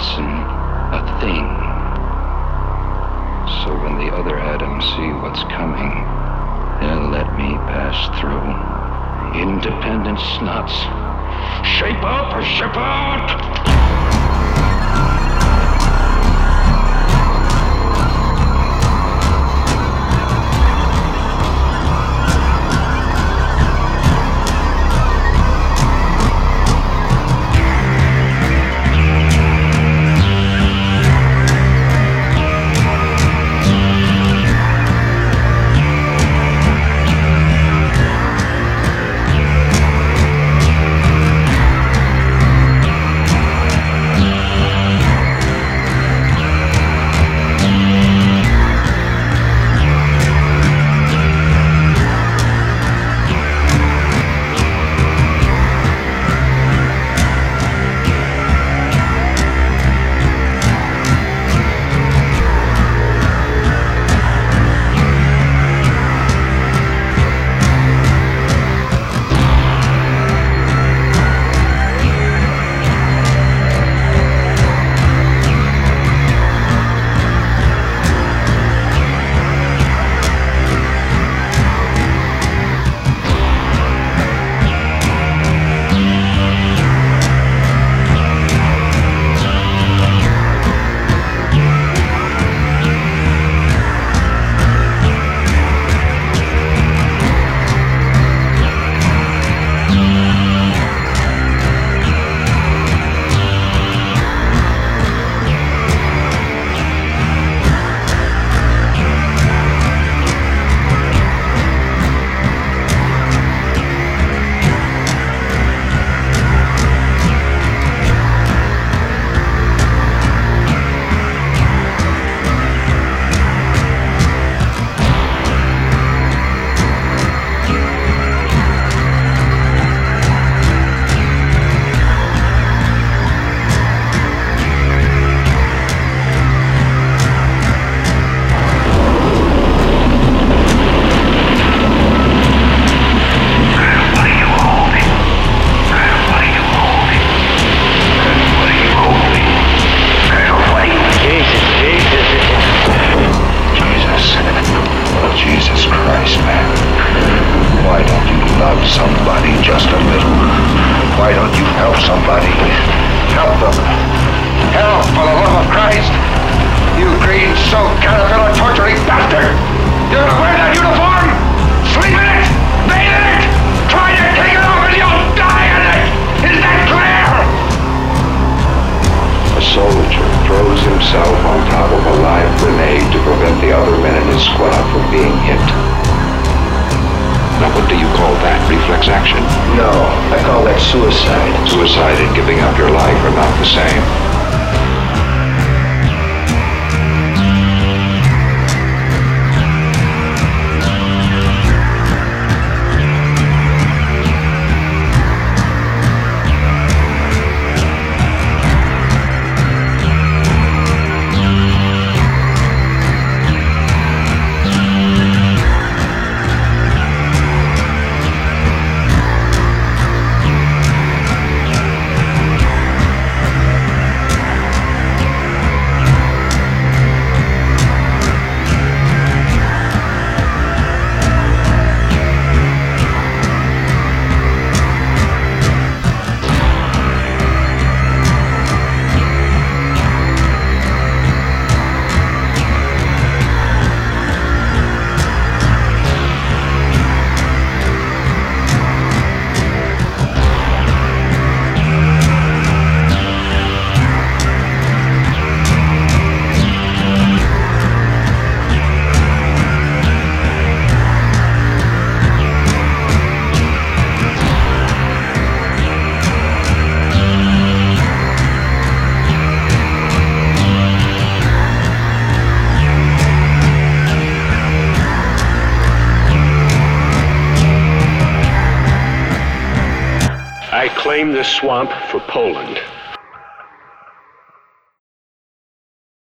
person, a thing. So when the other atoms see what's coming, they'll let me pass through. Independent snots. Shape up or ship out! Somebody just a little. Why don't you help somebody? Help them. Help, for the love of Christ! You green-soaked caterpillar torturing bastard! You're gonna wear that uniform? Sleep in it! Bathe in it! Try to take it off and you'll die in it! Is that clear? A soldier throws himself on top of a live grenade to prevent the other men in his squad from being hit. Now, what do you call that? Reflex action? No, I call that suicide. Suicide and giving up your life are not the same. I claim this swamp for Poland.